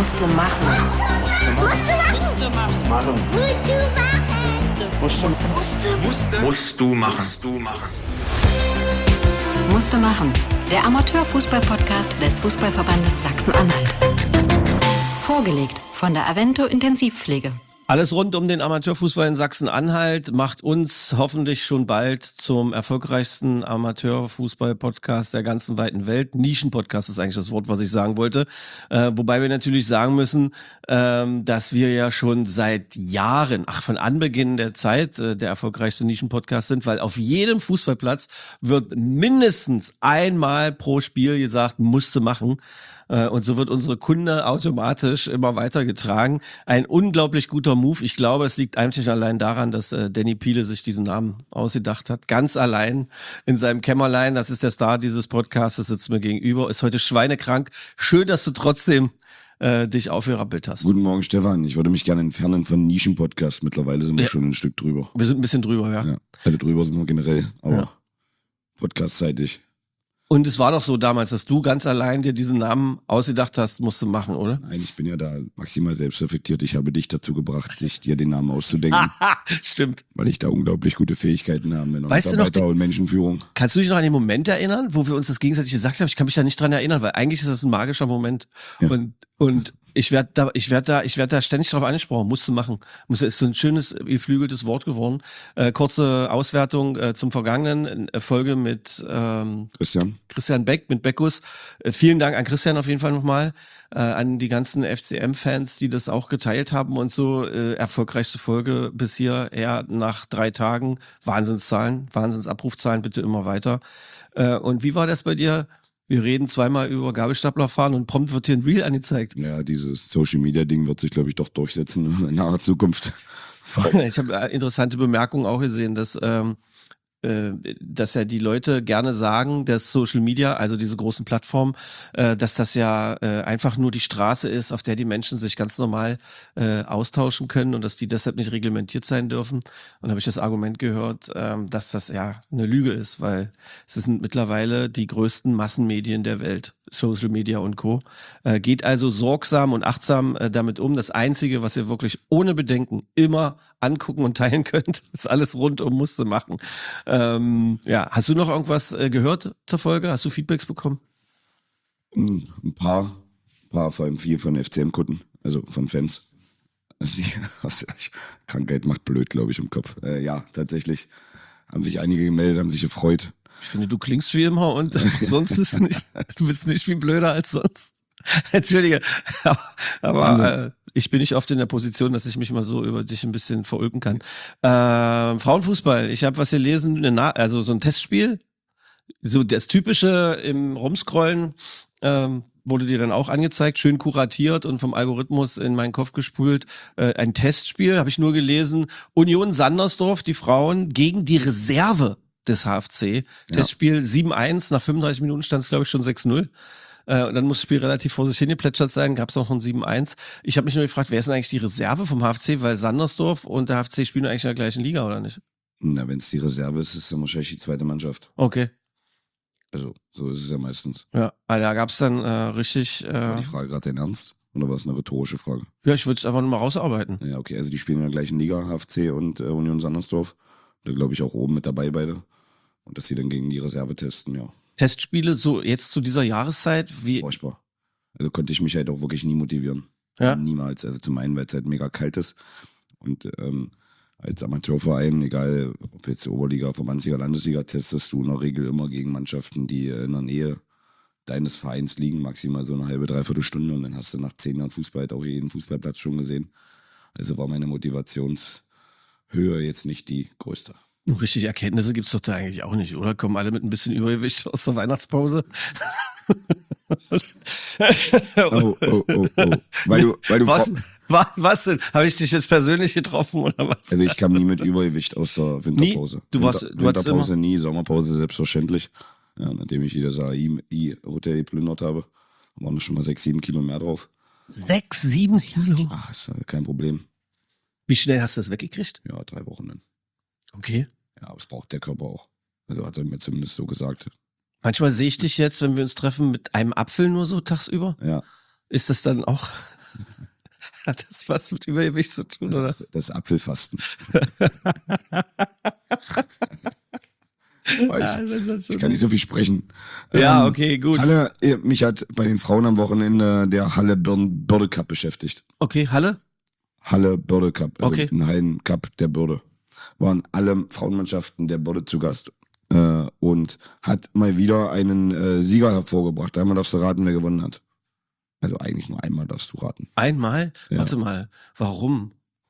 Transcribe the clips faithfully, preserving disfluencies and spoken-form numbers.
Musste machen. Musste machen. Musste machen. Musste machen. Musste. Musst du machen. Musst du machen. Musste machen. Der Amateurfußball-Podcast des Fußballverbandes Sachsen-Anhalt. Vorgelegt von der Avento Intensivpflege. Alles rund um den Amateurfußball in Sachsen-Anhalt macht uns hoffentlich schon bald zum erfolgreichsten Amateurfußball-Podcast der ganzen weiten Welt. Nischen-Podcast ist eigentlich das Wort, was ich sagen wollte. Äh, wobei wir natürlich sagen müssen, ähm, dass wir ja schon seit Jahren, ach von Anbeginn der Zeit, äh, der erfolgreichste Nischen-Podcast sind, weil auf jedem Fußballplatz wird mindestens einmal pro Spiel gesagt, musste machen. Und so wird unsere Kunde automatisch immer weitergetragen. Ein unglaublich guter Move. Ich glaube, es liegt eigentlich allein daran, dass äh, Danny Piele sich diesen Namen ausgedacht hat. Ganz allein in seinem Kämmerlein. Das ist der Star dieses Podcasts, sitzt mir gegenüber, ist heute schweinekrank. Schön, dass du trotzdem äh, dich aufgerappelt hast. Guten Morgen, Stefan. Ich würde mich gerne entfernen von Nischen-Podcast. Mittlerweile sind wir ja schon ein Stück drüber. Wir sind ein bisschen drüber, ja. ja. Also drüber sind wir generell, aber ja. Podcast-seitig. Und es war doch so damals, dass du ganz allein dir diesen Namen ausgedacht hast, musst du machen, oder? Nein, ich bin ja da maximal selbstreflektiert. Ich habe dich dazu gebracht, sich dir den Namen auszudenken. Stimmt. Weil ich da unglaublich gute Fähigkeiten habe in der weißt Mitarbeiter- du noch, und Menschenführung. Kannst du dich noch an den Moment erinnern, wo wir uns das gegenseitig gesagt haben? Ich kann mich da nicht dran erinnern, weil eigentlich ist das ein magischer Moment. Ja. Und, und ich werde da, ich werde da, ich werde da ständig drauf angesprochen. Musst du machen. Muss, ist so ein schönes, geflügeltes Wort geworden. Äh, kurze Auswertung äh, zum vergangenen äh, Folge mit ähm, Christian. Christian Beck, mit Beckus. Äh, vielen Dank an Christian auf jeden Fall nochmal. Äh, an die ganzen F C M-Fans, die das auch geteilt haben und so. Äh, erfolgreichste Folge bis hierher nach drei Tagen. Wahnsinnszahlen, Wahnsinnsabrufzahlen, bitte immer weiter. Äh, und wie war das bei dir? Wir reden zweimal über Gabelstapler fahren und prompt wird hier ein Reel angezeigt. Ja, dieses Social-Media-Ding wird sich, glaube ich, doch durchsetzen in naher Zukunft. Ich habe interessante Bemerkungen auch gesehen, dass ähm, äh, dass ja die Leute gerne sagen, dass Social Media, also diese großen Plattformen, äh, dass das ja äh, einfach nur die Straße ist, auf der die Menschen sich ganz normal äh, austauschen können und dass die deshalb nicht reglementiert sein dürfen. Und habe ich das Argument gehört, ähm, dass das ja eine Lüge ist, weil es sind mittlerweile die größten Massenmedien der Welt. Social Media und Co. Äh, geht also sorgsam und achtsam äh, damit um. Das Einzige, was ihr wirklich ohne Bedenken immer angucken und teilen könnt, ist alles rundum musste machen. Ähm, ja, hast du noch irgendwas äh, gehört zur Folge? Hast du Feedbacks bekommen? Ein paar, ein paar, vor allem viel von F C M-Kunden, also von Fans. Die Krankheit macht blöd, glaube ich, im Kopf. Äh, ja, tatsächlich haben sich einige gemeldet, haben sich gefreut. Ich finde, du klingst wie immer und sonst ist nicht, du bist nicht viel blöder als sonst. Entschuldige, aber äh, ich bin nicht oft in der Position, dass ich mich mal so über dich ein bisschen verulken kann. Äh, Frauenfußball, ich habe was gelesen, eine Na- also so ein Testspiel, so das Typische im Rumscrollen, ähm, wurde dir dann auch angezeigt, schön kuratiert und vom Algorithmus in meinen Kopf gespult. Äh, ein Testspiel, habe ich nur gelesen, Union Sandersdorf, die Frauen gegen die Reserve des H F C. Ja. Testspiel sieben eins, nach fünfunddreißig Minuten stand es, glaube ich, schon sechs null. Äh, und dann muss das Spiel relativ vor sich hingeplätschert sein, gab es noch ein sieben eins. Ich habe mich nur gefragt, wer ist denn eigentlich die Reserve vom H F C? Weil Sandersdorf und der H F C spielen eigentlich in der gleichen Liga, oder nicht? Na, wenn es die Reserve ist, ist es dann wahrscheinlich die zweite Mannschaft. Okay. Also, so ist es ja meistens. Ja, also da gab es dann äh, richtig... Äh, War die Frage gerade dein Ernst? Oder war es eine rhetorische Frage? Ja, ich würde es einfach nur mal rausarbeiten. Ja, okay, also die spielen in der gleichen Liga, H F C und äh, Union Sandersdorf. Da glaube ich auch oben mit dabei beide. Und dass sie dann gegen die Reserve testen, ja. Testspiele so jetzt zu dieser Jahreszeit, wie... Furchtbar. Also konnte ich mich halt auch wirklich nie motivieren. Ja? Niemals. Also zum einen, weil es halt mega kalt ist. Und ähm, als Amateurverein, egal ob jetzt Oberliga, Verbandsliga, Landesliga, testest du in der Regel immer gegen Mannschaften, die in der Nähe deines Vereins liegen, maximal so eine halbe, dreiviertel Stunde. Und dann hast du nach zehn Jahren Fußball halt auch jeden Fußballplatz schon gesehen. Also war meine Motivationshöhe jetzt nicht die größte. Richtig Erkenntnisse gibt's doch da eigentlich auch nicht, oder? Kommen alle mit ein bisschen Übergewicht aus der Weihnachtspause? oh, oh, oh, oh. Weil du, weil du was, was, was denn? Habe ich dich jetzt persönlich getroffen oder was? Also ich kam nie mit Übergewicht aus der Winterpause. Nie? Du warst, Winter, du hattest Winterpause immer? nie, Sommerpause selbstverständlich. Ja, nachdem ich wieder das A I-Hotel geplündert habe, waren schon mal sechs, sieben Kilo mehr drauf. Sechs, sieben Kilo? Ach, ist kein Problem. Wie schnell hast du das weggekriegt? Ja, drei Wochen dann. Okay. Ja, aber es braucht der Körper auch. Also hat er mir zumindest so gesagt. Manchmal sehe ich dich jetzt, wenn wir uns treffen, mit einem Apfel nur so tagsüber. Ja. Ist das dann auch Hat das was mit Übergewicht zu tun, oder? Das Apfelfasten. Ja, ich, ich kann nicht so viel sprechen. Ja, Ähm, okay, gut. Halle, eh, mich hat bei den Frauen am Wochenende der Halle Birn- Börde Cup beschäftigt. Okay, Halle? Halle Börde Cup, also Okay. ein Hallen Cup der Börde. Waren alle Frauenmannschaften der Börde zu Gast. Äh, und hat mal wieder einen äh, Sieger hervorgebracht. Einmal darfst du raten, wer gewonnen hat. Also eigentlich nur einmal darfst du raten. Einmal? Ja. Warte mal, warum?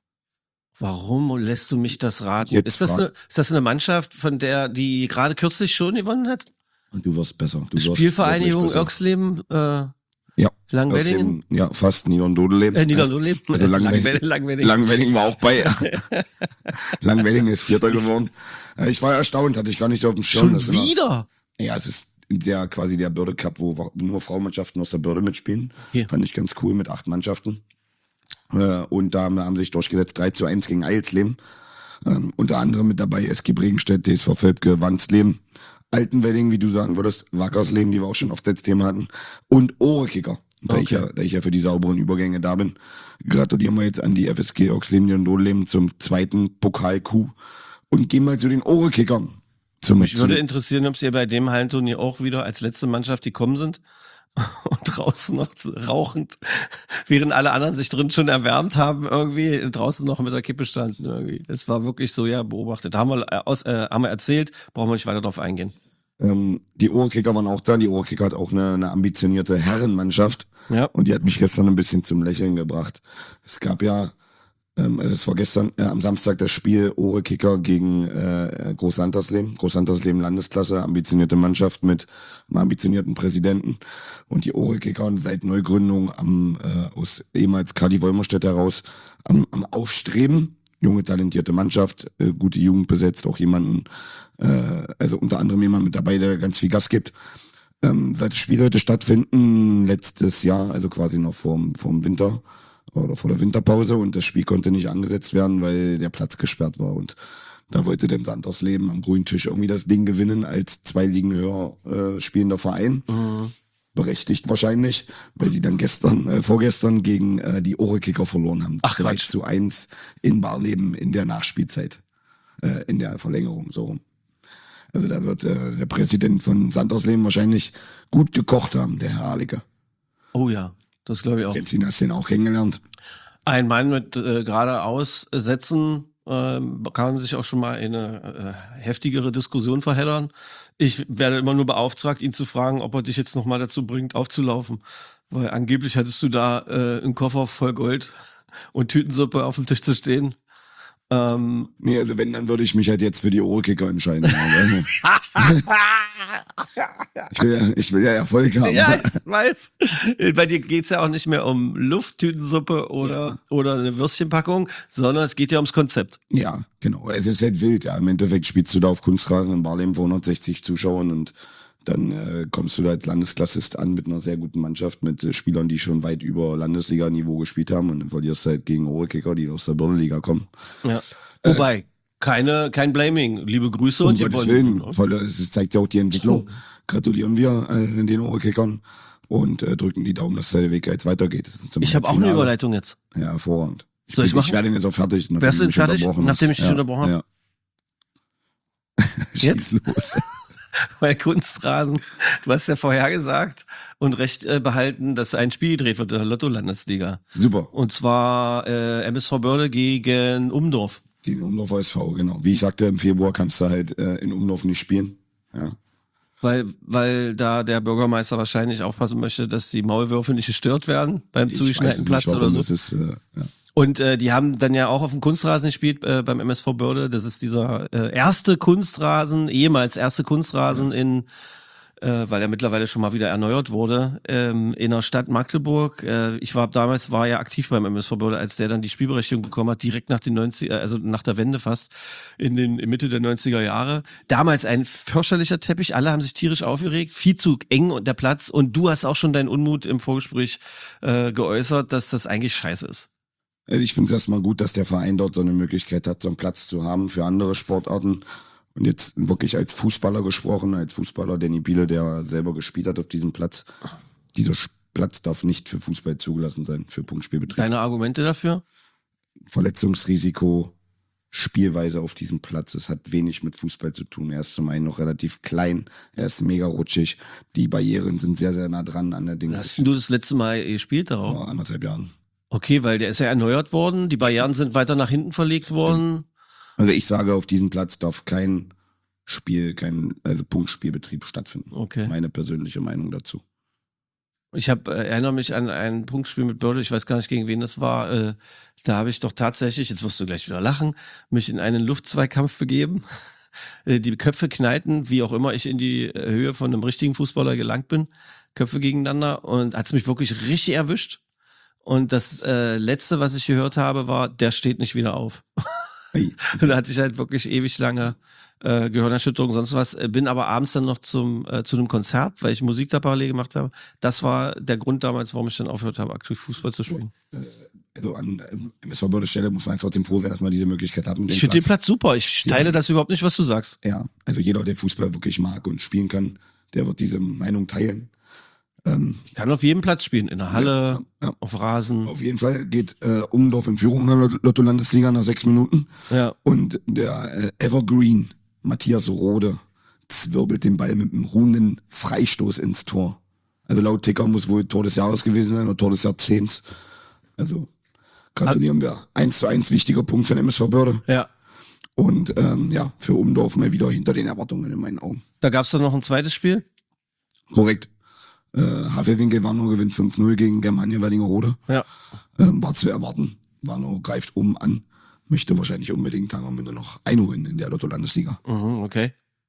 Warum lässt du mich das raten? Jetzt Ist das, frag- eine, ist das eine Mannschaft, von der die gerade kürzlich schon gewonnen hat? Und du wirst besser. Du wirst Spielvereinigung wirklich besser. Irksleben, äh, Ja. Langweddingen? Ja, fast Niederndodeleben. Äh, Niederndodeleben? Also Langwedding, Langwedding- Langwedding. Langwedding war auch bei. Langwedding ist Vierter geworden. Äh, Ich war erstaunt, hatte ich gar nicht so auf dem Schirm. Schon Das war- wieder? Ja, es ist der quasi der Börde Cup, wo wa- nur Frauenmannschaften aus der Börde mitspielen. Hier. Fand ich ganz cool mit acht Mannschaften. Äh, und da haben, haben sich durchgesetzt drei zu eins gegen Eilsleben. Ähm, unter anderem mit dabei S G Bregenstedt, T S V Völpke, Wandsleben, Altenwedding, wie du sagen würdest, Wackersleben, die wir auch schon oft als Thema hatten, und Ohrekicker. Da, ich ja, da ich ja für die sauberen Übergänge da bin, gratulieren wir jetzt an die F S G Irksleben und Dodeleben zum zweiten Pokal-Coup und gehen mal zu den Ohrekickern. Zum, Mich würde zum, interessieren, ob sie bei dem Hallenturnier auch wieder als letzte Mannschaft gekommen sind und draußen noch zu- rauchend, während alle anderen sich drin schon erwärmt haben, irgendwie draußen noch mit der Kippe standen irgendwie. Das war wirklich so, ja, beobachtet. Haben wir, äh, aus, äh, haben wir erzählt, brauchen wir nicht weiter drauf eingehen. Ähm, die Ohrekicker waren auch da. Die Ohrekicker hat auch eine, eine ambitionierte Herrenmannschaft. Ja. Und die hat mich gestern ein bisschen zum Lächeln gebracht. Es gab ja, ähm, also es war gestern, äh, am Samstag das Spiel Ohrekicker gegen äh, Großsantersleben. Großsantersleben Landesklasse, ambitionierte Mannschaft mit einem ambitionierten Präsidenten. Und die Ohrekicker seit Neugründung am, äh, aus ehemals Kadi Wolmerstedt heraus am, am Aufstreben. Junge, talentierte Mannschaft, äh, gute Jugend besetzt, auch jemanden, äh, also unter anderem jemand mit dabei, der ganz viel Gas gibt. Ähm, seit das Spiel sollte stattfinden, letztes Jahr, also quasi noch vorm, vorm Winter oder vor der Winterpause, und das Spiel konnte nicht angesetzt werden, weil der Platz gesperrt war, und da wollte denn Sandersleben am grünen Tisch irgendwie das Ding gewinnen als zwei Ligen höher äh, spielender Verein. Mhm. Berechtigt wahrscheinlich, weil sie dann gestern, äh, vorgestern gegen äh, die Ohrekicker verloren haben. Ach, zwei Quatsch. zu eins in Barleben in der Nachspielzeit, äh, in der Verlängerung, so rum. Also da wird äh, der Präsident von Sandersleben wahrscheinlich gut gekocht haben, der Herr Alicke. Oh ja, das glaube ich auch. Jetzt hast du den auch kennengelernt. Ein Mann mit äh, geradeaus Sätzen ähm, kann man sich auch schon mal in eine äh, heftigere Diskussion verheddern. Ich werde immer nur beauftragt, ihn zu fragen, ob er dich jetzt nochmal dazu bringt, aufzulaufen. Weil angeblich hattest du da äh, einen Koffer voll Gold und Tütensuppe auf dem Tisch zu stehen. Ähm, Nee, also wenn, dann würde ich mich halt jetzt für die Ohrekicker entscheiden. ich, will ja, ich will ja Erfolg haben. ja, ich weiß. Bei dir geht's ja auch nicht mehr um Lufttütensuppe oder, ja. oder eine Würstchenpackung, sondern es geht ja ums Konzept. Ja, genau. Es ist halt wild, ja. Im Endeffekt spielst du da auf Kunstrasen in Barleben vor hundertsechzig Zuschauern, und dann äh, kommst du da als Landesklassist an mit einer sehr guten Mannschaft, mit äh, Spielern, die schon weit über Landesliga-Niveau gespielt haben, und dann verlierst du halt gegen Ohrekicker, die aus der Börde-Liga kommen. Ja. Wobei, äh, keine, kein Blaming. Liebe Grüße. Um und die Gottes wollen, Willen, voll, es zeigt ja auch die Entwicklung. Gratulieren wir äh, den Ohrekickern und äh, drücken die Daumen, dass der Weg jetzt weitergeht. Das ist zum ich habe auch eine Überleitung jetzt. Ja, hervorragend. Ich, Soll ich, bin, ich werde jetzt auch fertig. Wärst du denn fertig, nachdem ich dich ja, unterbrochen habe? Ja. Jetzt? los. Weil Kunstrasen, du hast ja vorher gesagt und recht äh, behalten, dass ein Spiel gedreht wird in der Lotto-Landesliga. Super. Und zwar äh, M S V Börde gegen Umdorf. Gegen Umdorf S V, genau. Wie ich sagte, im Februar kannst du halt äh, in Umdorf nicht spielen. Ja. Weil, weil da der Bürgermeister wahrscheinlich aufpassen möchte, dass die Maulwürfe nicht gestört werden beim Ich zugeschneiten weiß Platz nicht, warum. oder so. Das ist, äh, ja. Und äh, die haben dann ja auch auf dem Kunstrasen gespielt äh, beim M S V Börde. Das ist dieser äh, erste Kunstrasen, ehemals erste Kunstrasen ja. in, äh, weil er mittlerweile schon mal wieder erneuert wurde, ähm, in der Stadt Magdeburg. Äh, ich war damals, war ja aktiv beim M S V Börde, als der dann die Spielberechtigung bekommen hat, direkt nach den neunziger, also nach der Wende fast, in den in Mitte der neunziger Jahre. Damals ein fürchterlicher Teppich, alle haben sich tierisch aufgeregt, viel zu eng und der Platz. Und du hast auch schon deinen Unmut im Vorgespräch äh, geäußert, dass das eigentlich scheiße ist. Also ich finde es erstmal gut, dass der Verein dort so eine Möglichkeit hat, so einen Platz zu haben für andere Sportarten. Und jetzt wirklich als Fußballer gesprochen, als Fußballer Danny Biele, der selber gespielt hat auf diesem Platz. Dieser Platz darf nicht für Fußball zugelassen sein, für Punktspielbetrieb. Deine Argumente dafür? Verletzungsrisiko, Spielweise auf diesem Platz. Es hat wenig mit Fußball zu tun. Er ist zum einen noch relativ klein, er ist mega rutschig. Die Barrieren sind sehr, sehr nah dran an der Ding. Hast du das letzte Mal gespielt darauf? Vor anderthalb Jahren. Okay, weil der ist ja erneuert worden, die Barrieren sind weiter nach hinten verlegt worden. Also ich sage, auf diesem Platz darf kein Spiel, kein also Punktspielbetrieb stattfinden. Okay. Meine persönliche Meinung dazu. Ich hab, äh, erinnere mich an ein Punktspiel mit Börde, ich weiß gar nicht, gegen wen das war. Äh, da habe ich doch tatsächlich, jetzt wirst du gleich wieder lachen, mich in einen Luftzweikampf begeben. äh, die Köpfe knallten, wie auch immer ich in die Höhe von einem richtigen Fußballer gelangt bin. Köpfe gegeneinander und hat's mich wirklich richtig erwischt. Und das äh, Letzte, was ich gehört habe, war, der steht nicht wieder auf. Und da hatte ich halt wirklich ewig lange äh, Gehirnerschütterung, sonst was. Bin aber abends dann noch zum äh, zu einem Konzert, weil ich Musik da parallel gemacht habe. Das war der Grund damals, warum ich dann aufgehört habe, aktiv Fußball zu spielen. Also an M S V Börde Stelle muss man trotzdem froh sein, dass man diese Möglichkeit hat. Ich finde den Platz super. Ich teile ja. das überhaupt nicht, was du sagst. Ja, also jeder, der Fußball wirklich mag und spielen kann, der wird diese Meinung teilen. Ähm, ich kann auf jedem Platz spielen, in der Halle, ja, ja. auf Rasen. Auf jeden Fall geht äh, Umdorf in Führung in der Lotto-Landesliga nach sechs Minuten. Ja. Und der äh, Evergreen, Matthias Rode, zwirbelt den Ball mit einem ruhenden Freistoß ins Tor. Also laut Ticker muss wohl Tor des Jahres gewesen sein oder Tor des Jahrzehnts. Also gratulieren wir. eins zu eins wichtiger Punkt für den M S V Börde. Ja. Und ähm, ja, für Umdorf mal wieder hinter den Erwartungen in meinen Augen. Da gab es dann noch ein zweites Spiel? Korrekt. Äh, Havelwinkel Warnow gewinnt fünf null gegen Germania Werlingerode. Ja. Ähm, war zu erwarten. Warnow greift oben an. Möchte wahrscheinlich unbedingt am Ende noch einholen in der Lotto-Landesliga. Mhm, okay.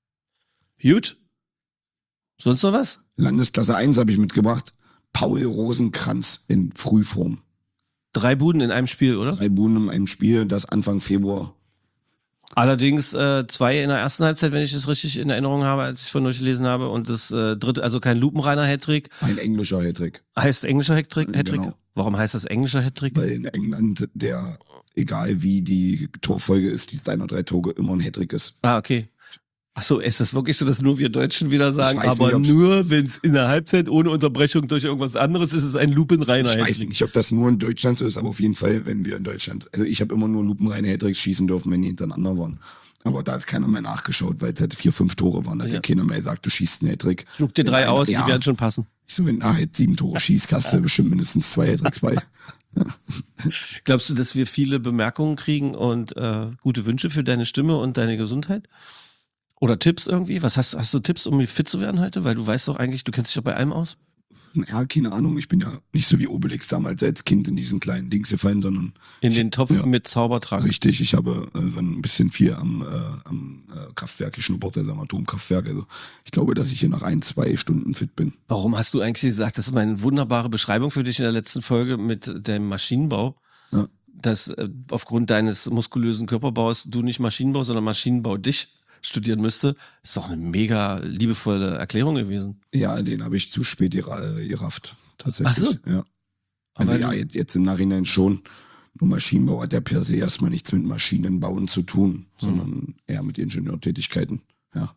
Gut. Sonst noch was? Landesklasse eins habe ich mitgebracht. Paul Rosenkranz in Frühform. Drei Buden in einem Spiel, oder? Drei Buden in einem Spiel, das Anfang Februar. Allerdings äh, zwei in der ersten Halbzeit, wenn ich das richtig in Erinnerung habe, als ich es von euch gelesen habe. Und das äh, dritte, also kein lupenreiner Hattrick. Ein englischer Hattrick. Heißt englischer Hattrick? Hattrick? Genau. Warum heißt das englischer Hattrick? Weil in England der, egal wie die Torfolge ist, die deiner drei Tore immer ein Hattrick ist. Ah, okay. Ach so, ist das wirklich so, dass nur wir Deutschen wieder sagen, aber nicht, nur wenn es in der Halbzeit ohne Unterbrechung durch irgendwas anderes ist, ist es ein lupenreiner Hattrick. Ich weiß nicht, ob das nur in Deutschland so ist, aber auf jeden Fall, wenn wir in Deutschland, also ich habe immer nur lupenreine Hattricks schießen dürfen, wenn die hintereinander waren. Aber da hat keiner mehr nachgeschaut, weil es halt vier, fünf Tore waren. Da hat ja keiner mehr gesagt, du schießt einen Hattrick. Schluck dir drei aus, ja. Die werden schon passen. Ich so, wenn ah, jetzt sieben Tore schießt, hast du bestimmt mindestens zwei Hattricks bei. Ja. Glaubst du, dass wir viele Bemerkungen kriegen und äh, gute Wünsche für deine Stimme und deine Gesundheit? Oder Tipps irgendwie? Was hast, hast du Tipps, um fit zu werden heute? Weil du weißt doch eigentlich, du kennst dich doch bei allem aus. Ja, keine Ahnung. Ich bin ja nicht so wie Obelix damals als Kind in diesen kleinen Dings gefallen, sondern... In den Topf ja, mit Zaubertrank. Richtig, ich habe äh, so ein bisschen viel am, äh, am äh, Kraftwerk geschnuppert, also am Atomkraftwerk. Also ich glaube, dass ich hier nach ein, zwei Stunden fit bin. Warum hast du eigentlich gesagt, das ist meine wunderbare Beschreibung für dich in der letzten Folge mit dem Maschinenbau, ja. dass äh, aufgrund deines muskulösen Körperbaus du nicht Maschinenbau, sondern Maschinenbau dich studieren müsste, ist doch eine mega liebevolle Erklärung gewesen. Ja, den habe ich zu spät gerafft, tatsächlich. Ach so. Ja. Also Aber ja, jetzt, jetzt im Nachhinein schon. Nur Maschinenbau hat ja per se erstmal nichts mit Maschinenbauen zu tun, mhm. sondern eher mit Ingenieurtätigkeiten. Ja.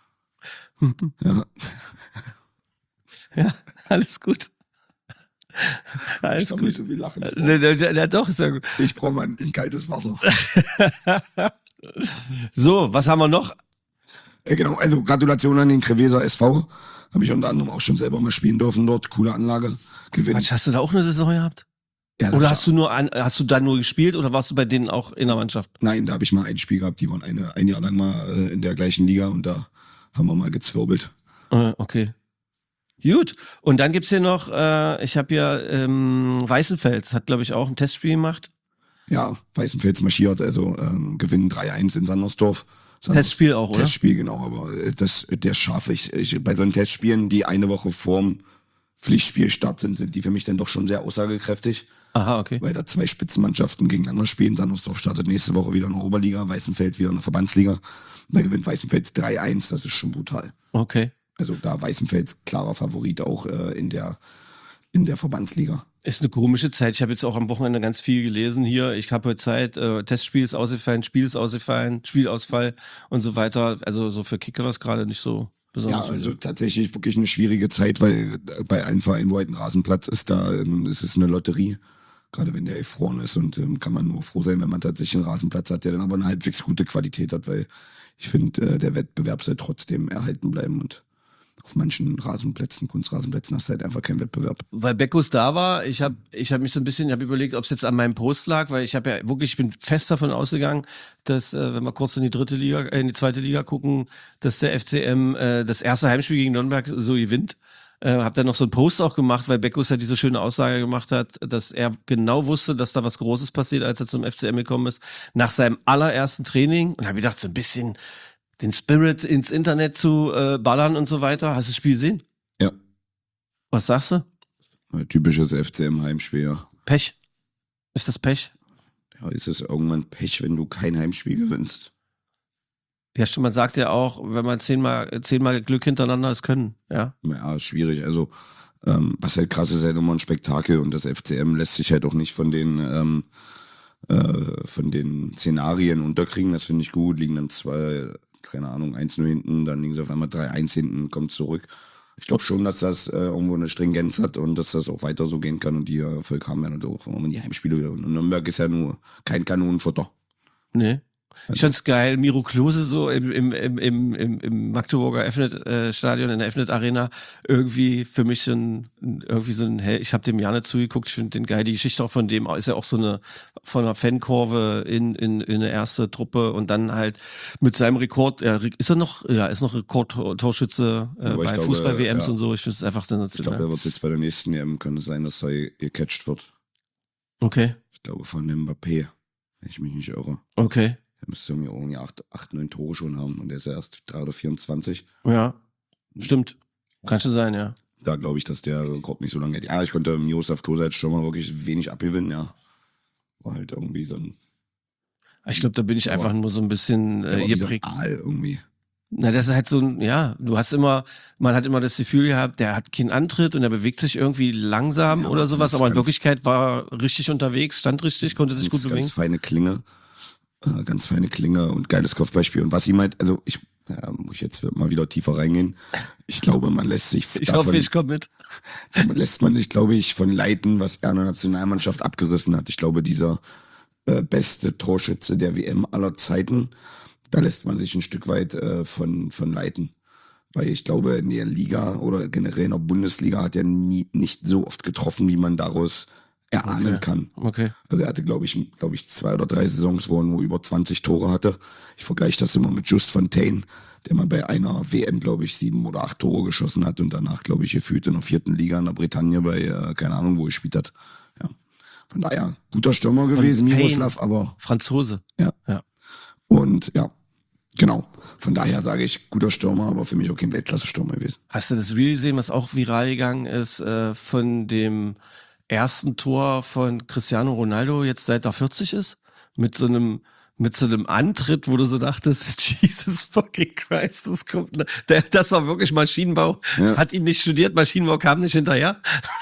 ja. Ja, alles gut. Alles ich gut. Nicht so viel lachen. Ja, ja, ja, ja, doch, ist ja gut. Ich brauche mal ein, ein kaltes Wasser. So, was haben wir noch? Ja, genau, also Gratulation an den Creveser S V. Habe ich unter anderem auch schon selber mal spielen dürfen dort. Coole Anlage. Gewinn. Hast du da auch eine Saison gehabt? Ja, oder hast du nur an, hast du da nur gespielt oder warst du bei denen auch in der Mannschaft? Nein, da habe ich mal ein Spiel gehabt. Die waren eine, ein Jahr lang mal äh, in der gleichen Liga und da haben wir mal gezwirbelt. Äh, okay. Gut. Und dann gibt's hier noch, äh, ich habe ja ähm, Weißenfels, hat glaube ich auch ein Testspiel gemacht. Ja, Weißenfels marschiert, also ähm, gewinnen drei eins in Sandersdorf. Testspiel auch, oder? Testspiel, genau, aber das, das schaffe ich. ich. Bei so einen Testspielen, die eine Woche vorm Pflichtspielstart sind, sind die für mich dann doch schon sehr aussagekräftig. Aha, okay. Weil da zwei Spitzenmannschaften gegeneinander spielen. Sandersdorf startet nächste Woche wieder in der Oberliga, Weißenfels wieder in der Verbandsliga. Da gewinnt Weißenfels drei eins, das ist schon brutal. Okay. Also da Weißenfels klarer Favorit auch äh, in der in der Verbandsliga. Ist eine komische Zeit. Ich habe jetzt auch am Wochenende ganz viel gelesen hier. Ich habe heute Zeit, äh, Testspiel ist ausgefallen, Spiel ist ausgefallen, Spielausfall und so weiter. Also so für Kicker ist gerade nicht so besonders. Ja, also tatsächlich wirklich eine schwierige Zeit, weil bei allen Vereinen, wo halt ein Rasenplatz ist, da ähm, ist es eine Lotterie. Gerade wenn der erfroren ist und ähm, kann man nur froh sein, wenn man tatsächlich einen Rasenplatz hat, der dann aber eine halbwegs gute Qualität hat, weil ich finde, äh, der Wettbewerb soll trotzdem erhalten bleiben und auf manchen Rasenplätzen, Kunstrasenplätzen hast du halt einfach keinen Wettbewerb. Weil Beckus da war, ich habe ich hab mich so ein bisschen, ich habe überlegt, ob es jetzt an meinem Post lag, weil ich habe ja wirklich, ich bin fest davon ausgegangen, dass, äh, wenn wir kurz in die dritte Liga, äh, in die zweite Liga gucken, dass der F C M äh, das erste Heimspiel gegen Nürnberg so gewinnt. Äh, hab dann noch so einen Post auch gemacht, weil Beckus ja diese schöne Aussage gemacht hat, dass er genau wusste, dass da was Großes passiert, als er zum F C M gekommen ist, nach seinem allerersten Training. Und habe gedacht, so ein bisschen den Spirit ins Internet zu äh, ballern und so weiter. Hast du das Spiel gesehen? Ja. Was sagst du? Ein typisches F C M-Heimspiel, ja. Pech. Ist das Pech? Ja, ist es irgendwann Pech, wenn du kein Heimspiel gewinnst? Ja, stimmt, man sagt ja auch, wenn man zehnmal, zehnmal Glück hintereinander ist können, ja. Ja, ist schwierig. Also, ähm, was halt krass ist, halt immer ein Spektakel und das F C M lässt sich halt auch nicht von den, ähm, äh, von den Szenarien unterkriegen. Das finde ich gut. Liegen dann zwei, keine Ahnung, eins null hinten, dann liegen sie auf einmal drei eins hinten, kommt zurück. Ich glaube schon, dass das äh, irgendwo eine Stringenz hat und dass das auch weiter so gehen kann und die Erfolg haben werden und auch wenn die Heimspiele wieder. Und Nürnberg ist ja nur kein Kanonenfutter. Nee. Ich fand's geil, Miro Klose so im, im, im, im, im, im Magdeburger F-Net-Stadion, in der F-Net-Arena, irgendwie für mich so ein, irgendwie so ein, hey, ich habe dem Janne zugeguckt, ich finde den geil, die Geschichte auch von dem, ist ja auch so eine, von einer Fankurve in, in, in eine erste Truppe und dann halt mit seinem Rekord, ja, ist er noch, ja, ist noch Rekordtorschütze äh, bei Fußball-W Ms ja. und so, ich finde es einfach Ich sensationell. glaube, er wird jetzt bei der nächsten E M, könnte es sein, dass er gecatcht wird. Okay. Ich glaube von Mbappé, wenn ich mich nicht irre. Okay. Der müsste irgendwie, irgendwie acht, acht, neun Tore schon haben und der ist ja erst drei oder vierundzwanzig. Ja, stimmt. Kann schon sein, ja. Da glaube ich, dass der Rekord nicht so lange geht. Ja, ich konnte Miroslav Klose als Stürmer wirklich wenig abgewinnen, ja. War halt irgendwie so ein... Ich glaube, da bin ich einfach nur so ein bisschen Der äh, war wie so ein geprägt. Aal irgendwie. Na, das ist halt so ein, ja, du hast immer, man hat immer das Gefühl gehabt, der hat keinen Antritt und er bewegt sich irgendwie langsam Ja, oder sowas, ganz, aber in ganz- Wirklichkeit war er richtig unterwegs, stand richtig, konnte sich gut Ganz, bewegen. ganz feine Klinge. Äh, ganz feine Klinge und geiles Kopfbeispiel. Und was ihm halt, also ich, ja, muss ich jetzt mal wieder tiefer reingehen. Ich glaube, man lässt sich Ich davon, hoffe, ich komme mit. lässt man sich, glaube ich, von leiten, was er in der Nationalmannschaft abgerissen hat. Ich glaube, dieser äh, beste Torschütze der W M aller Zeiten, da lässt man sich ein Stück weit äh, von, von leiten. Weil ich glaube, in der Liga oder generell in der Bundesliga hat er nie, nicht so oft getroffen, wie man daraus erahnen Okay. kann. Okay. Also er hatte, glaube ich, glaube ich, zwei oder drei Saisons, wo er nur über zwanzig Tore hatte. Ich vergleiche das immer mit Just Fontaine, der mal bei einer W M, glaube ich, sieben oder acht Tore geschossen hat und danach, glaube ich, gefühlt in der vierten Liga in der Bretagne bei, äh, keine Ahnung, wo er gespielt hat. Ja. Von daher, guter Stürmer gewesen, Fontaine. Miroslav, aber Franzose. ja. Ja. Und ja, genau. Von daher sage ich, guter Stürmer, aber für mich auch kein Weltklasse-Stürmer gewesen. Hast du das Reel gesehen, was auch viral gegangen ist, äh, von dem ersten Tor von Cristiano Ronaldo, jetzt seit er vierzig ist? Mit so einem, mit so einem Antritt, wo du so dachtest, Jesus fucking Christ, das kommt, der, das war wirklich Maschinenbau. Ja. Hat ihn nicht studiert, Maschinenbau kam nicht hinterher.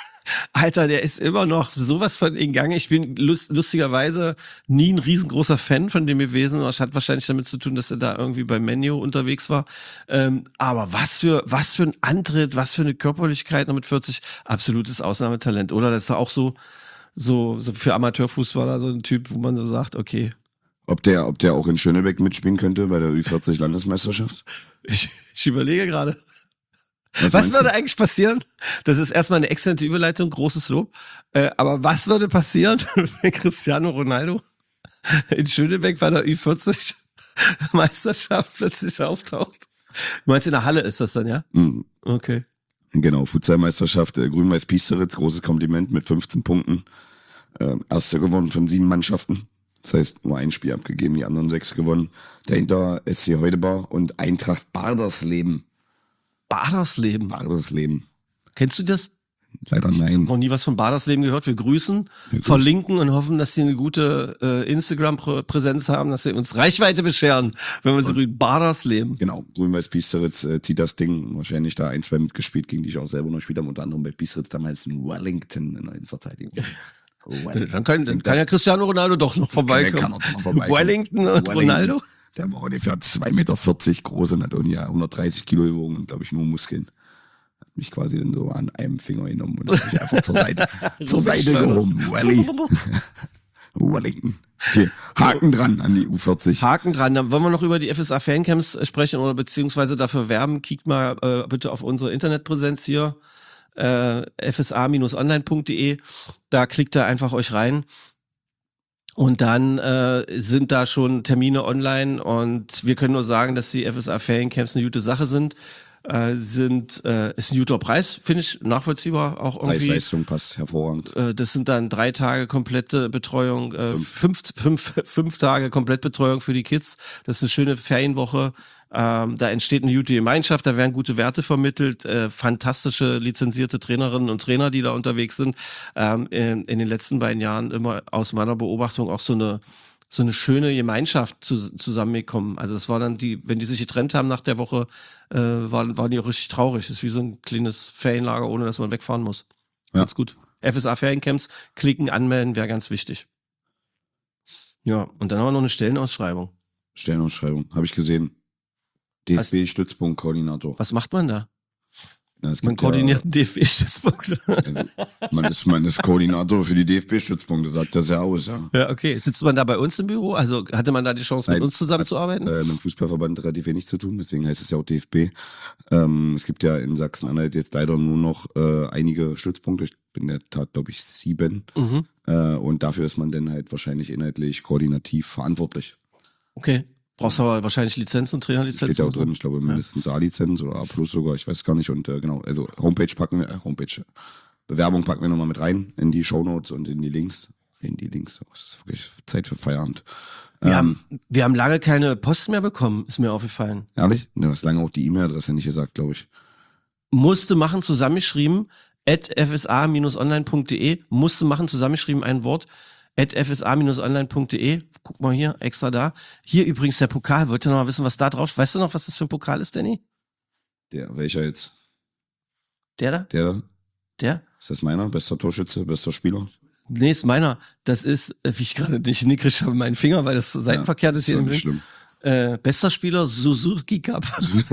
Alter, der ist immer noch sowas von in Gang. Ich bin lust, lustigerweise nie ein riesengroßer Fan von dem gewesen. Das hat wahrscheinlich damit zu tun, dass er da irgendwie beim Menu unterwegs war. Ähm, aber was für, was für ein Antritt, was für eine Körperlichkeit noch mit vierzig. Absolutes Ausnahmetalent, oder? Das ist auch so, so, so für Amateurfußballer so ein Typ, wo man so sagt, okay, Ob der, ob der auch in Schönebeck mitspielen könnte bei der Ü vierzig Landesmeisterschaft? ich, ich überlege gerade. Was, Was meinst würde du? eigentlich passieren? Das ist erstmal eine exzellente Überleitung, großes Lob. Äh, aber was würde passieren, wenn Cristiano Ronaldo in Schönebeck bei der Ü vierzig Meisterschaft plötzlich auftaucht? Du meinst, in der Halle ist das dann, ja? Mhm. Okay. Genau, Futsalmeisterschaft, äh, Grün-Weiß Piesteritz, großes Kompliment mit fünfzehn Punkten. Äh, erster gewonnen von sieben Mannschaften. Das heißt, nur ein Spiel abgegeben, die anderen sechs gewonnen. Dahinter S C Heudebar und Eintracht Bardersleben. Badersleben. Bardersleben. Kennst du das? Leider nein. Noch nie was von Badersleben gehört. Wir grüßen, Wir grüßen. verlinken und hoffen, dass sie eine gute äh, Instagram-Präsenz haben, dass sie uns Reichweite bescheren, wenn wir so grün Badersleben. Genau, Grün-Weiß Piesteritz äh, zieht das Ding. Wahrscheinlich da ein, zwei mitgespielt, gegen die ich auch selber noch gespielt habe. Unter anderem bei Piesteritz damals in Wellington in der Innenverteidigung. Dann kann, dann kann ja Cristiano Ronaldo doch noch vorbeikommen. Kann er noch vorbeikommen. Wellington und Wellington. Ronaldo. Der war ungefähr zwei Meter vierzig groß und hat irgendwie hundertdreißig Kilo gewogen und, glaube ich, nur Muskeln. Hat mich quasi dann so an einem Finger genommen und hat mich einfach zur Seite, zur Seite gehoben. Wally. Wellington. Okay, Haken dran an die U vierzig. Haken dran. Dann wollen wir noch über die F S A Fancamps sprechen oder beziehungsweise dafür werben. Kickt mal äh, bitte auf unsere Internetpräsenz hier, äh, f s a Bindestrich online Punkt d e. Da klickt ihr einfach euch rein. Und dann äh, sind da schon Termine online und wir können nur sagen, dass die F S A Fancamps eine gute Sache sind. Äh, sind äh, ist ein guter Preis, finde ich, nachvollziehbar auch irgendwie. Preis-Leistung passt hervorragend. Äh, das sind dann drei Tage komplette Betreuung, äh, fünf. Fünf, fünf, fünf Tage Komplettbetreuung für die Kids. Das ist eine schöne Ferienwoche. Ähm, da entsteht eine gute Gemeinschaft, da werden gute Werte vermittelt, äh, fantastische lizenzierte Trainerinnen und Trainer, die da unterwegs sind. Ähm, in, in den letzten beiden Jahren immer aus meiner Beobachtung auch so eine so eine schöne Gemeinschaft zu, zusammengekommen. Also das war dann die, wenn die sich getrennt haben nach der Woche, äh, waren, waren die auch richtig traurig. Das ist wie so ein kleines Ferienlager, ohne dass man wegfahren muss. Ja. Ganz gut. F S A Feriencamps, klicken, anmelden, wäre ganz wichtig. Ja, und dann haben wir noch eine Stellenausschreibung. Stellenausschreibung, habe ich gesehen. D F B-Stützpunktkoordinator. Was macht man da? Ja, es Man gibt koordiniert ja, einen D F B-Stützpunkt. also, man, ist, man ist Koordinator für die D F B-Stützpunkte, sagt das ja aus. Ja. Ja, okay. Sitzt man da bei uns im Büro? Also hatte man da die Chance, mit Nein, uns zusammenzuarbeiten? Hat, äh, mit dem Fußballverband relativ wenig zu tun, deswegen heißt es ja auch D F B. Ähm, es gibt ja in Sachsen-Anhalt jetzt leider nur noch äh, einige Stützpunkte. Ich bin in der Tat, glaube ich, sieben. Mhm. Äh, und dafür ist man dann halt wahrscheinlich inhaltlich koordinativ verantwortlich. Okay. Brauchst aber wahrscheinlich Lizenzen, Trainerlizenzen? Steht ja auch und so? drin, ich glaube mindestens A-Lizenz oder A plus sogar, ich weiß gar nicht. Und äh, genau, also Homepage packen wir, äh, Homepage, Bewerbung packen wir nochmal mit rein in die Shownotes und in die Links. In die Links, oh, es ist wirklich Zeit für Feierabend. Wir, Ähm, haben, wir haben lange keine Post mehr bekommen, ist mir aufgefallen. Ehrlich? Du hast lange auch die E-Mail-Adresse nicht gesagt, glaube ich. Musste machen, zusammengeschrieben, at f s a Bindestrich online Punkt d e, musste machen, zusammengeschrieben, ein Wort, at f s a Bindestrich online Punkt d e, guck mal hier, extra da. Hier übrigens der Pokal, wollt ihr noch mal wissen, was da drauf ist? Weißt du noch, was das für ein Pokal ist, Danny? Der, welcher jetzt? Der da? Der da? Der? Ist das meiner? Bester Torschütze, bester Spieler? Nee, ist meiner. Das ist, äh, wie ich gerade nicht hingekriegt habe, meinen Finger, weil das seitenverkehrt ist ist hier doch im nicht Bild. schlimm. Äh, bester Spieler, Suzuki Cup.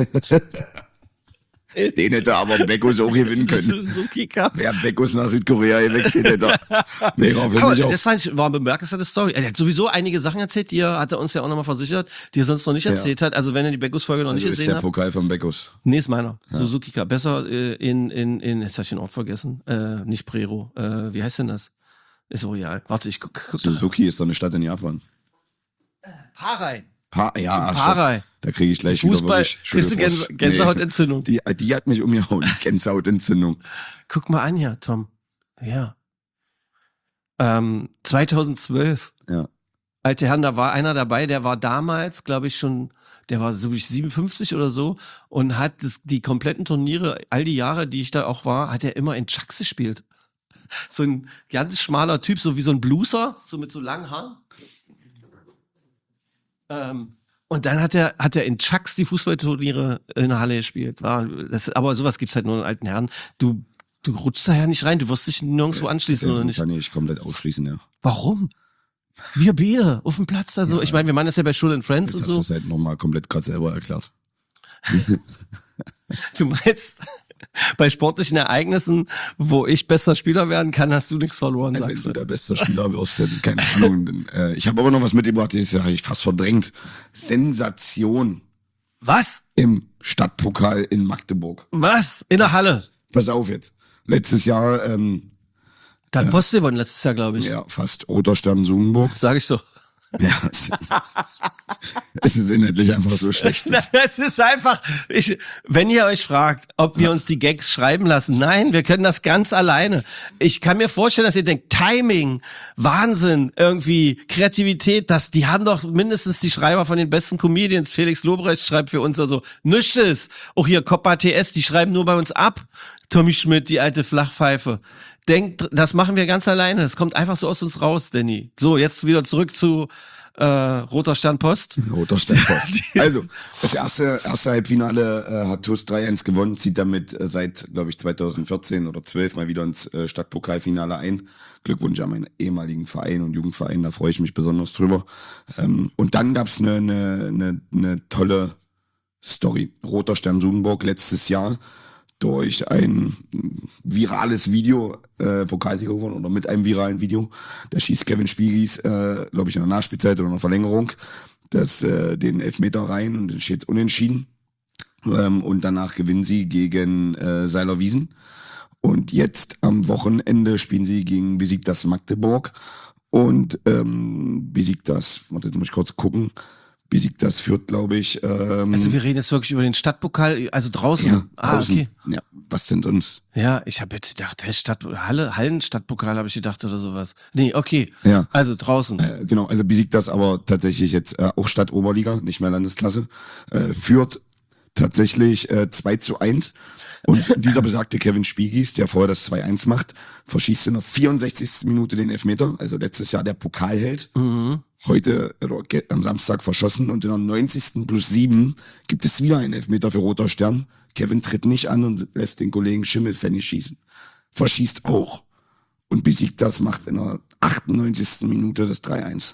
Den hätte aber Beckus auch gewinnen können. Suzuki Cup. Wer Beckus nach Südkorea gewechselt hätte. Wäre für Aber mich auch. das fand ich, war eine bemerkenswerte Story. Er hat sowieso einige Sachen erzählt, die er, hat er uns ja auch nochmal versichert, die er sonst noch nicht Ja. erzählt hat. Also wenn ihr die Beckus-Folge noch Also nicht ist gesehen der habt. Pokal von Beckus. Nee, ist meiner. Suzuki Cup. Besser äh, in, in, in, jetzt habe ich den Ort vergessen. Äh, nicht Prero. Äh, wie heißt denn das? Ist Royal. Warte, ich guck. guck Suzuki ist doch eine Stadt in Japan. Parai. Pa ja, ach, Parai. schon. Da kriege ich gleich Fußball, wieder wirklich schöne kriegst du Gänse, Brust. Gänsehautentzündung. Nee, die, die hat mich umgehauen, die Gänsehautentzündung. Guck mal an hier, Tom. Ja. Ähm, zweitausendzwölf. Ja. Alte Herren, da war einer dabei, der war damals, glaube ich, schon, der war so wie siebenundfünfzig oder so und hat das, die kompletten Turniere, all die Jahre, die ich da auch war, hat er immer in Chucks gespielt. So ein ganz schmaler Typ, so wie so ein Blueser, so mit so langen Haaren. Ähm, und dann hat er, hat er in Chucks die Fußballturniere in der Halle gespielt. War, das, aber sowas gibt's halt nur in alten Herren. Du, du rutschst da ja nicht rein, du wirst dich nirgendwo anschließen, Den oder nicht? kann ich komplett ausschließen, ja. Warum? Wir beide auf dem Platz da so. Ja, ich meine, wir machen das ja bei Schule and Friends Jetzt und hast du so. es halt nochmal komplett gerade selber erklärt. Du meinst, bei sportlichen Ereignissen, wo ich bester Spieler werden kann, hast du nichts verloren, Wenn sagst du du. der beste Spieler wirst, dann keine Ahnung. Dann, äh, ich habe aber noch was mitgebracht, das habe ich fast verdrängt. Sensation Was? im Stadtpokal in Magdeburg. Was? In der Halle? Pass auf jetzt. Letztes Jahr, ähm, Dann ja. Post gewonnen letztes Jahr, glaube ich. ja, fast Roter Stern Sugenburg. Sag ich doch. Ja, es, es ist inhaltlich einfach so schlecht. Das ist einfach, ich, wenn ihr euch fragt, ob wir uns die Gags schreiben lassen, nein, wir können das ganz alleine. Ich kann mir vorstellen, dass ihr denkt, Timing, Wahnsinn, irgendwie Kreativität, das, die haben doch mindestens die Schreiber von den besten Comedians. Felix Lobrecht schreibt für uns also nichts. Auch hier Coppa T S, die schreiben nur bei uns ab. Tommy Schmidt, die alte Flachpfeife. Denkt, das machen wir ganz alleine. Das kommt einfach so aus uns raus, Danny. So, jetzt wieder zurück zu äh, Roter Stern Post. Roter Stern Post. Also, das erste, erste Halbfinale äh, hat TuS drei eins gewonnen, zieht damit äh, seit, glaube ich, zweitausendvierzehn oder zwölf mal wieder ins äh, Stadtpokalfinale ein. Glückwunsch an meinen ehemaligen Verein und Jugendverein, da freue ich mich besonders drüber. Ähm, und dann gab's eine ne, ne, ne tolle Story. Roter Stern Sudenburg letztes Jahr durch ein virales Video äh, Pokalsieger geworden oder mit einem viralen Video. Da schießt Kevin Spiegies, äh, glaube ich, in der Nachspielzeit oder in der Verlängerung, das, äh, den Elfmeter rein und dann steht's unentschieden. Ähm, und danach gewinnen sie gegen äh, Seiler-Wiesen. Und jetzt am Wochenende spielen sie gegen Besiktas Magdeburg und ähm, Besiktas, warte, jetzt muss ich kurz gucken, Besiktas führt, glaube ich. Ähm, Also wir reden jetzt wirklich über den Stadtpokal, also draußen. ja, Ah, draußen. okay. Ja, was denn sonst? Ja, ich habe jetzt gedacht, hey, Stadt, Halle, Hallenstadtpokal habe ich gedacht oder sowas. Nee, okay. Ja. Also draußen. Äh, genau, also Besiktas aber tatsächlich jetzt äh, auch Stadt-Oberliga, nicht mehr Landesklasse, äh, führt tatsächlich äh, zwei zu eins. Und dieser besagte Kevin Spiegies, der vorher das zwei eins macht, verschießt in der vierundsechzigsten Minute den Elfmeter, also letztes Jahr der Pokalheld. Mhm. Heute, oder am Samstag verschossen und in der neunzigsten plus sieben gibt es wieder einen Elfmeter für Roter Stern. Kevin tritt nicht an und lässt den Kollegen Schimmelfennig schießen. Verschießt auch. Und Besiktas macht in der achtundneunzigsten Minute das drei eins.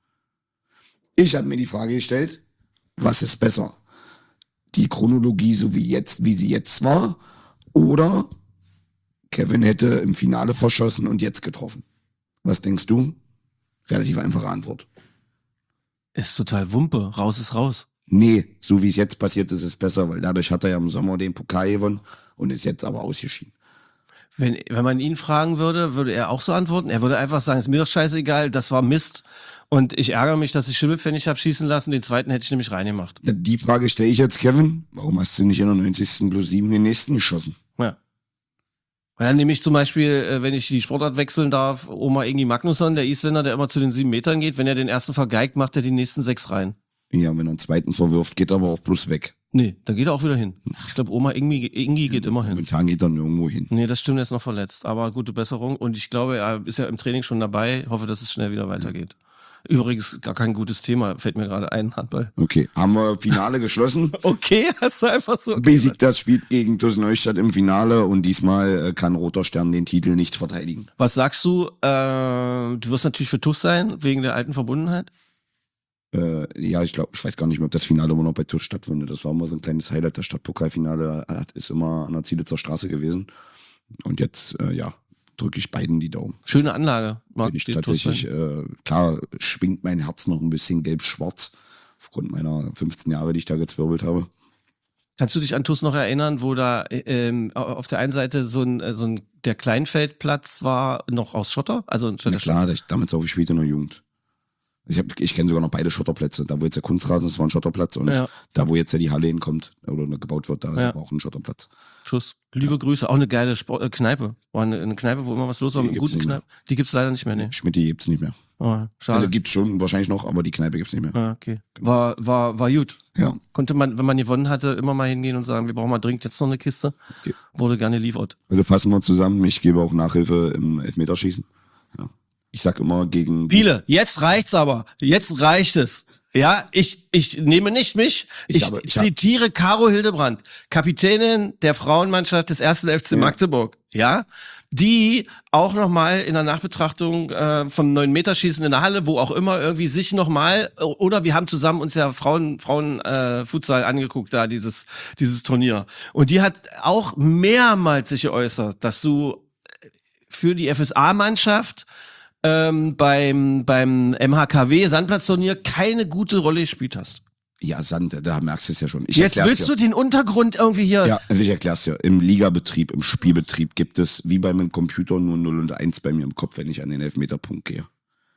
Ich habe mir die Frage gestellt, was ist besser? Die Chronologie so wie jetzt, wie sie jetzt war, oder Kevin hätte im Finale verschossen und jetzt getroffen? Was denkst du? Relativ einfache Antwort. Ist total Wumpe. Raus ist raus. Nee, so wie es jetzt passiert ist, ist es besser, weil dadurch hat er ja im Sommer den Pokal gewonnen und ist jetzt aber ausgeschieden. Wenn, wenn man ihn fragen würde, würde er auch so antworten. Er würde einfach sagen, ist mir doch scheißegal, das war Mist. Und ich ärgere mich, dass ich Schimmelfennig habe schießen lassen. Den zweiten hätte ich nämlich reingemacht. Ja, die Frage stelle ich jetzt, Kevin. Warum hast du nicht in der neunzigsten plus sieben den nächsten geschossen? Ja. Und dann nehme ich zum Beispiel, wenn ich die Sportart wechseln darf, Oma Ingi Magnusson, der Isländer, der immer zu den sieben Metern geht. Wenn er den ersten vergeigt, macht er die nächsten sechs rein. Ja, wenn er einen zweiten verwirft, geht er aber auch bloß weg. Nee, dann geht er auch wieder hin. Ich glaube, Oma Ingi, Ingi geht immer hin. Momentan geht er nirgendwo hin. Nee, das stimmt, er ist noch verletzt. Aber gute Besserung. Und ich glaube, er ist ja im Training schon dabei. Ich hoffe, dass es schnell wieder weitergeht. Übrigens, gar kein gutes Thema, fällt mir gerade ein, Handball. Okay, haben wir Finale geschlossen. Okay, hast du einfach so. Besiktas spielt gegen TuS Neustadt im Finale und diesmal kann Roter Stern den Titel nicht verteidigen. Was sagst du? Äh, du wirst natürlich für TuS sein, wegen der alten Verbundenheit? Äh, ja, ich glaube, ich weiß gar nicht mehr, ob das Finale immer noch bei TuS stattfindet. Das war immer so ein kleines Highlight. Das Stadtpokalfinale ist immer an der Zielitzer Straße gewesen. Und jetzt, äh, ja, drücke ich beiden die Daumen. Schöne Anlage. Mag Bin ich tatsächlich, äh, klar schwingt mein Herz noch ein bisschen gelb-schwarz aufgrund meiner fünfzehn Jahre, die ich da gezwirbelt habe. Kannst du dich an TuS noch erinnern, wo da ähm, auf der einen Seite so ein, so ein der Kleinfeldplatz war noch aus Schotter? Also Na klar, ich, damals auch gespielt in der Jugend. Ich, hab, ich kenne sogar noch beide Schotterplätze. Da wo jetzt der Kunstrasen ist, war ein Schotterplatz und ja. Da wo jetzt ja die Halle hinkommt oder gebaut wird, da ja. Ist auch ein Schotterplatz. TuS, liebe Grüße. Auch eine geile Sport äh, Kneipe. War eine, eine Kneipe, wo immer was los war, die mit einem guten Kneipe. Die gibt's leider nicht mehr, ne? Schmidt, die gibt's nicht mehr. Oh, schade. Also gibt's schon wahrscheinlich noch, aber die Kneipe gibt's nicht mehr. Ah, okay. War, war, war gut. Ja. Konnte man, wenn man gewonnen hatte, immer mal hingehen und sagen, wir brauchen mal dringend jetzt noch eine Kiste. Okay. Wurde gerne liefert. Also fassen wir zusammen, ich gebe auch Nachhilfe im Elfmeterschießen. Ja. Ich sag immer gegen... Biele, jetzt reicht's aber. Jetzt reicht es. Ja, ich, ich nehme nicht mich. Ich, ich, habe, ich zitiere hab... Caro Hildebrandt, Kapitänin der Frauenmannschaft des ersten F C ja. Magdeburg. Ja, die auch nochmal in der Nachbetrachtung äh, vom neun Meter Schießen in der Halle, wo auch immer, irgendwie sich nochmal, oder wir haben zusammen uns ja Frauen, Frauen äh, Futsal angeguckt, da dieses, dieses Turnier. Und die hat auch mehrmals sich geäußert, dass du für die F S A-Mannschaft Ähm, beim beim M H K W Sandplatzturnier keine gute Rolle gespielt hast. Ja, Sand, da merkst du es ja schon. Ich Jetzt willst ja. du den Untergrund irgendwie hier... Ja, also ich erklär's dir. Im Ligabetrieb, im Spielbetrieb gibt es, wie beim Computer, nur null und eins bei mir im Kopf, wenn ich an den Elfmeterpunkt gehe.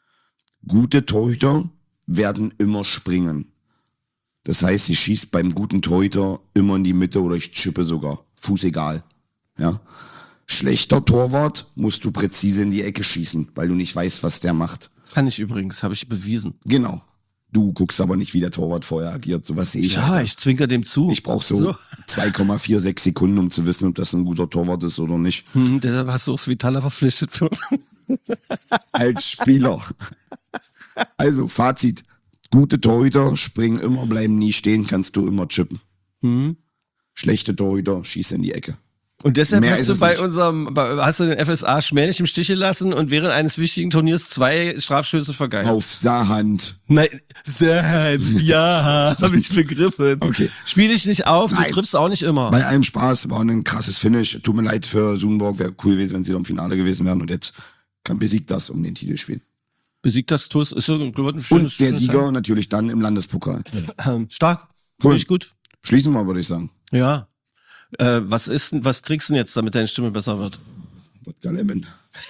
Gute Torhüter werden immer springen. Das heißt, ich schieße beim guten Torhüter immer in die Mitte oder ich chippe sogar. Fuß egal. Ja. Schlechter Torwart musst du präzise in die Ecke schießen, weil du nicht weißt, was der macht. Kann ich übrigens, habe ich bewiesen. Genau. Du guckst aber nicht, wie der Torwart vorher agiert. Sowas sehe ich. Ja, halt. Ich zwinker dem zu. Ich brauche so, so. zwei Komma sechsundvierzig Sekunden, um zu wissen, ob das ein guter Torwart ist oder nicht. Hm, deshalb hast du auch Svitala verpflichtet für uns. Als Spieler. Also, Fazit. Gute Torhüter springen immer, bleiben nie stehen, kannst du immer chippen. Mhm. Schlechte Torhüter schießen in die Ecke. Und deshalb Mehr hast ist du es bei nicht. unserem, bei, hast du den F S A schmählich im Stich gelassen und während eines wichtigen Turniers zwei Strafstöße vergeigt. Auf Saarhand. Nein, sehr, ja, habe ich begriffen. Okay. Spiel dich nicht auf, Nein. du triffst auch nicht immer. Bei allem Spaß, war ein krasses Finish. Tut mir leid für Sunborg, wäre cool gewesen, wenn sie da im Finale gewesen wären und jetzt kann besiegt das um den Titel spielen. Besiegt das Tours ist so ein schönes, schönes Und der Sieger natürlich dann im Landespokal. Ähm, stark, Cool. finde ich gut. Schließen wir, würde ich sagen. Ja. Äh, was ist denn, was trinkst du denn jetzt, damit deine Stimme besser wird? Wodka Lemon.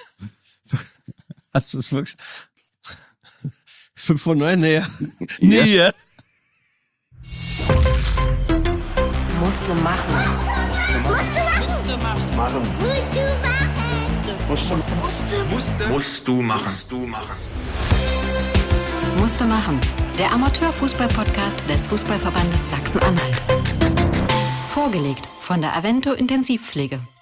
Hast du es wirklich? Fünf von neun? Nee. Nee. Ja. Musste machen. Machen. Musst du machen. Musst du machen. Musste machen. Der Amateurfußball-Podcast des Fußballverbandes Sachsen-Anhalt. Vorgelegt von der Avento Intensivpflege.